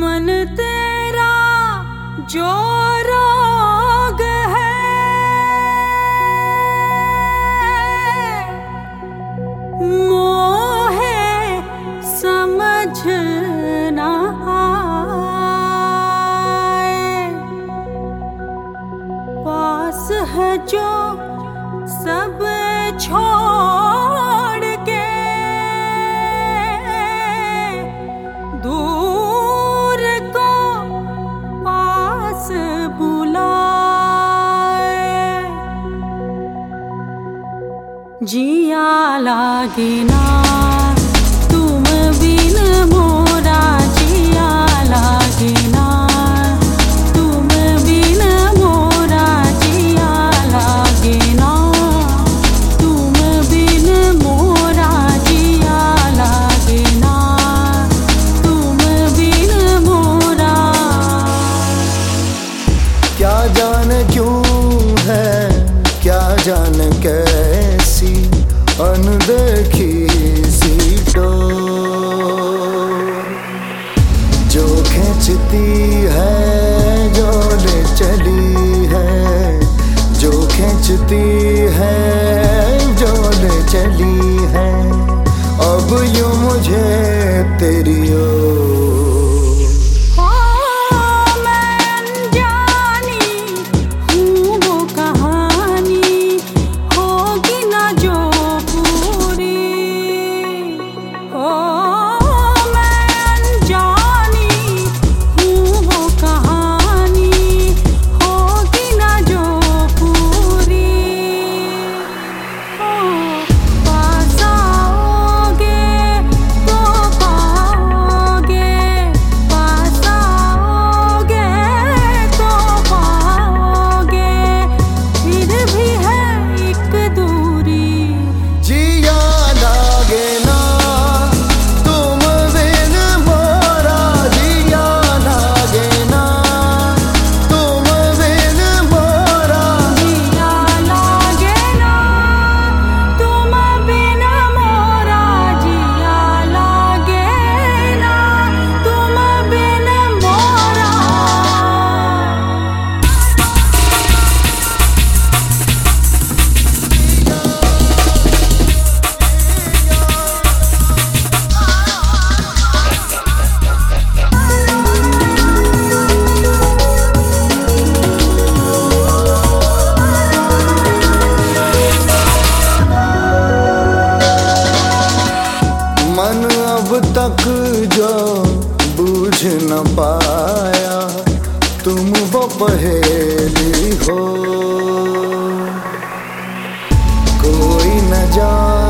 मन तेरा जो रोग है, मोहे समझ ना आए। पास है जो सब छोड़ के दूर को पास बुलाए। जिया लागे ना तुम बिन मोरा, जिया लागे ना तुम बिन मोरा, जिया लागे ना तुम बिन मोरा, जिया लागे ना तुम बिन मोरा। क्या जाने क्यों है, क्या जाने कैसी अनदेखी सी डोर जो खींचती है, जो ले चली है, जो खींचती है, जो ले चली है, अब यूं मुझे तेरी ओर। मन अब तक जो बूझ न पाया, तुम वो पहेली हो। कोई न जाने